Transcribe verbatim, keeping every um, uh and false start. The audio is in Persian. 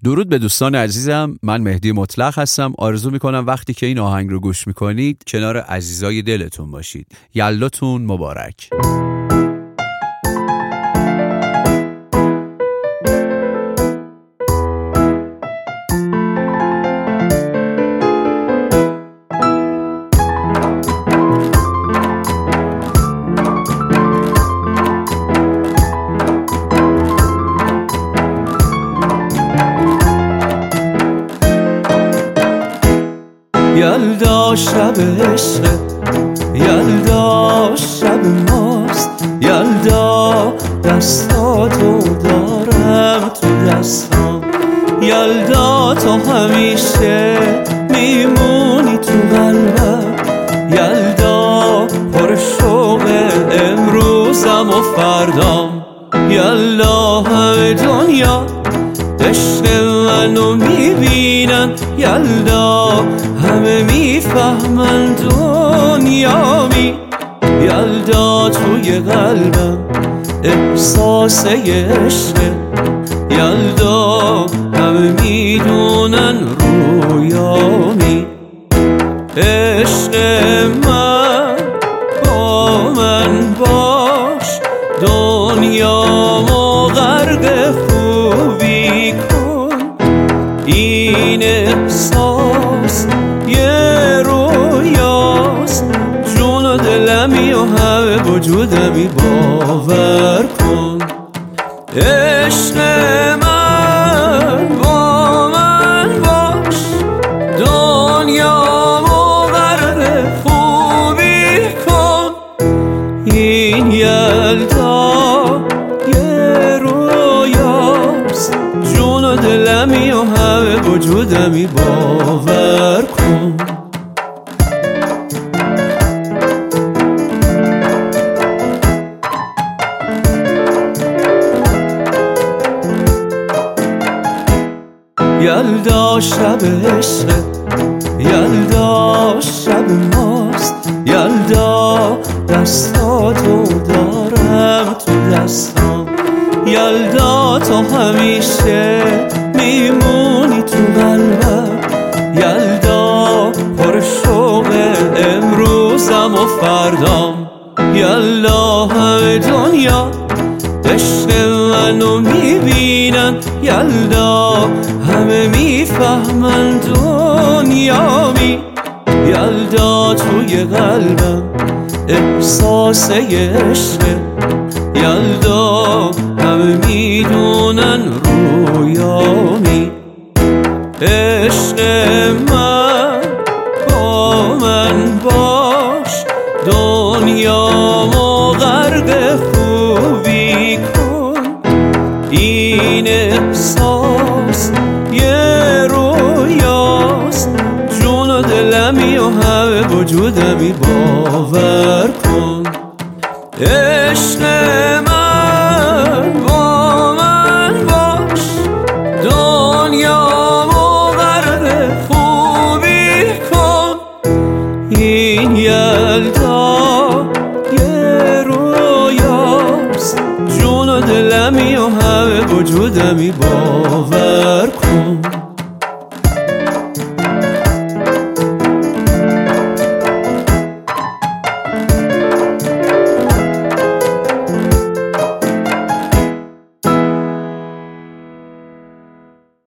درود به دوستان عزیزم، من مهدی مطلق هستم. آرزو میکنم وقتی که این آهنگ رو گوش میکنید کنار عزیزای دلتون باشید. یلداتون مبارک. یلدا شب عشق، یلدا شب ماست، یلدا دستاتو دارم تو دستام، یلدا تو همیشه میمونی تو قلبم، یلدا پر شوق امروزم و فردام، یلدا همه دنیا عشق منو میبینن، یلدا همه میفهمن دنیامی، یلدا توی قلبم احساس عشق، یلدا همه میدونن رویامی، عشق من با من باش، دنیامو غرق خوبی کن، این احساس یه رویاست، جون و دلمی و همه وجودمی باور کن، عشق من با من باش، دنیامو غرق خوبی کن، این یلدا یه رویاست، جون و دلمی و همه وجودمی باور کن. یلدا شب عشق، یلدا شب ماست، یلدا دستاتو دارم تو دستام، یلدا تو همیشه میمونی تو قلبم، یلدا پر شوق امروزم و فردام، یلدا همه دنیا عشق منو میبینن، یلدا همه میفهمن دنیامی، یلدا توی قلبم احساس عشق، یلدا همه میدونن رویامی، عشق من با من باش، دنیامو غرق خوبی کن، این احساس یه رویاست، جون و دلمی و همه وجودمی باور کن، عشق من با من باش، دنیامو غرق خوبی کن، این یلدا یه رویاست، جون و دلمی و همه وجودمی باور